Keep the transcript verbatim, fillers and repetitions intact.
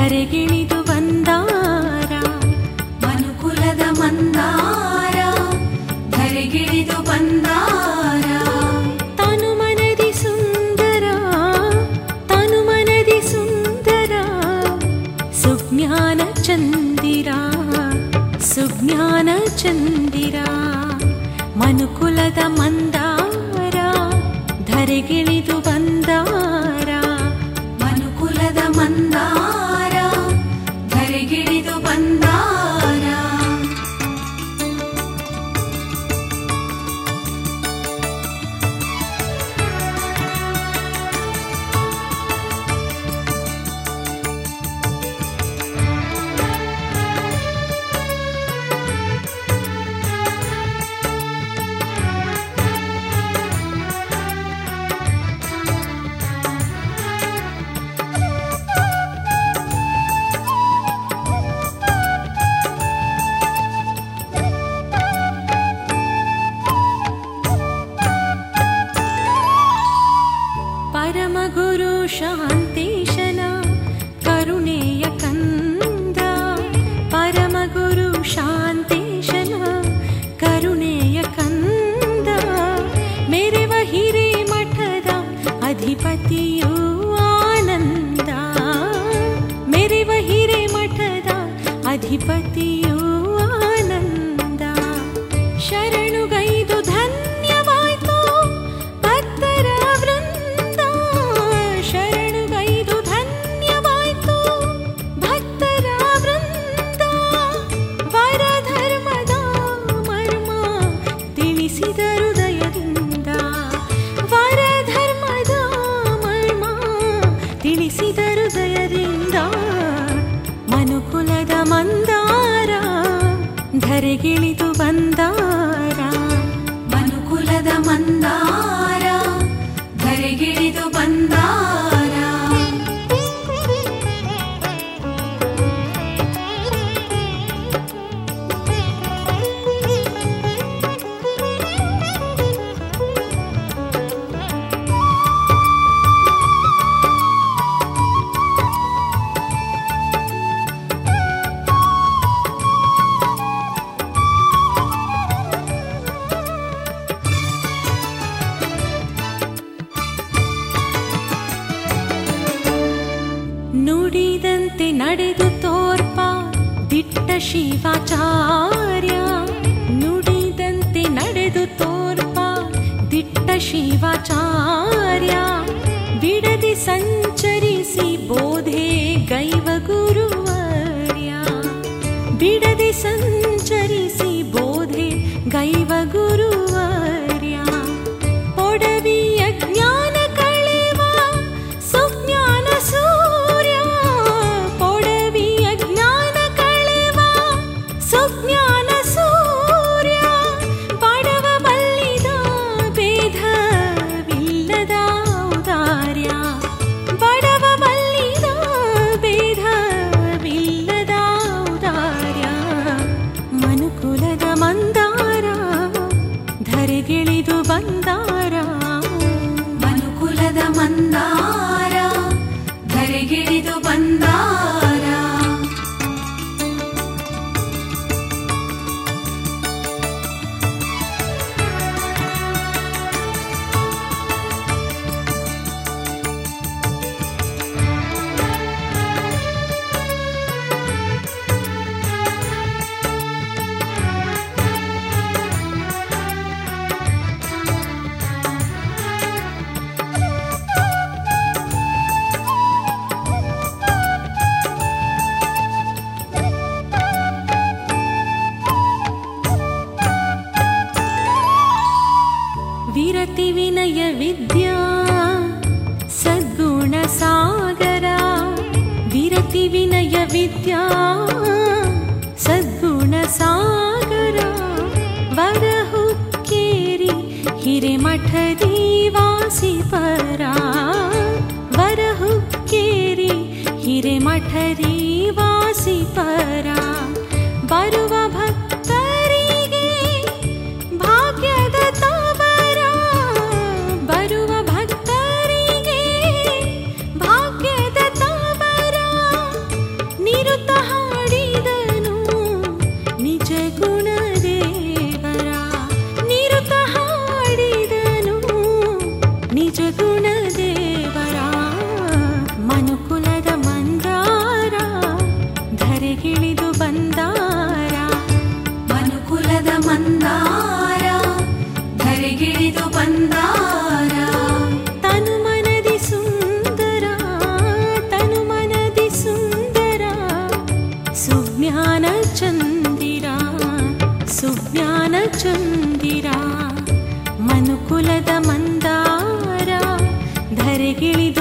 ಧರೆಗಿಳಿದು ಬಂದಾರ ಮನುಕುಲದ ಮಂದಾರ ಧರೆಗಿಳಿದು ಬಂದಾರ ತಾನು ಮನದಿ ಸುಂದರ ತಾನು ಮನದಿ ಸುಂದರ ಸುಜ್ಞಾನ ಚಂದಿರ ಸುಜ್ಞಾನ ಚಂದಿರ ಮನುಕುಲದ ಮಂದಾರ ಧರೆಗಿಳಿದು ಬಂದಾರ ಮನುಕುಲದ ಮಂದಾರ ಧರೆಗಿಳಿದು ಬಂದಾರ ಪರಮಗುರು ಶಾಂತೇಶನ ಕರುಣೆಯ ಕಂದ ಪರಮಗುರು ಶಾಂತೇಶನ ಕರುಣೆಯ ಕಂದ ಮೆರೆವ ಹಿರೇ ಮಠದ ಅಧಿಪತಿಯೂ ಆನಂದ ಮೆರೆವ ಹಿರೇ ಮಠದ ಅಧಿಪತಿಯೂ ಆನಂದ ಶರಣುಗೈದು ಧನ್ಯವಾಯ್ತು ಭಕ್ತರ ವೃಂದ ಶರಣುಗೈದು ಧನ್ಯವಾಯ್ತು ಭಕ್ತರ ವೃಂದ ವರ ಧರ್ಮದ ಮರ್ಮ ತಿಳಿಸಿದ ಹೃದಯದಿಂದ ವರ ಧರ್ಮದ ಮರ್ಮ ತಿಳಿಸಿದ ಹೃದಯದಿಂದ ಮನುಕುಲದ ಮಂದಾರ ಧರೆಗಿಳಿದು ಬಂದಾರ ಮನುಕುಲದ ಮಂದಾರ ಧರೆಗಿಳಿದು ಬಂದಾರ ನುಡಿದಂತೆ ನಡೆದು ತೋರ್ಪ ದಿಟ್ಟ ಶಿವಾಚಾರ್ಯ ನುಡಿದಂತೆ ನಡೆದು ತೋರ್ಪ ದಿಟ್ಟ ಶಿವಾಚಾರ್ಯ ಬಿಡದೆ ಸಂಚರಿಸಿ ಬೋಧೆ ಗೈವ ಗುರುವರ್ಯ ಬಿಡದೆ ಸಂಚರಿಸಿ ಬೋಧೆ ಗೈವ ಗುರುವರ್ಯ ಒಡವಿಯ ಜ್ಞಾನ ಕಳೆವ ಸುಜ್ಞಾನ ಸೂರ್ಯ ಪೊಡವಿಯ ಜ್ಞಾನ ಕಳೆವ ಸುಜ್ಞಾನ ಸೂರ್ಯ ಬಡವ ಬಲ್ಲಿದ ಭೇದವಿಲ್ಲದ ಔದಾರ್ಯ ಬಡವ ಬಲ್ಲಿದ ಭೇದವಿಲ್ಲದ ಔದಾರ್ಯ ಮನುಕುಲದ ಮಂದಾರ ಧರೆಗಿಳಿದು ಬಂದಾರ ಮನುಕುಲದ ಮಂದಾರ ಧರೆಗಿಳಿದು ಬಂದಾರ ವಿರತಿ ವಿನಯ ವಿದ್ಯಾ ಸದ್ಗುಣ ಸಾಗರ ವಿರತಿ ವಿನಯ ವಿದ್ಯಾ ಸದ್ಗುಣ ಸಾಗರ ವರಹುಕ್ಕೇರಿ ಹಿರೇಮಠದಿ ವಾಸಿ ಪರ ವರಹುಕ್ಕೇರಿ ಹಿರೇಮಠದಿ ವಾಸಿ ಪರ ಬರುವ ಭಕ್ತರಿಗೆ ಭಾಗ್ಯದ ತವರ ಬರುವ ಭಕ್ತರಿಗೆ ಭಾಗ್ಯದ ತವರ ಮನುಕುಲದ ಮಂದಾರ ಧರೆಗಿಳಿದು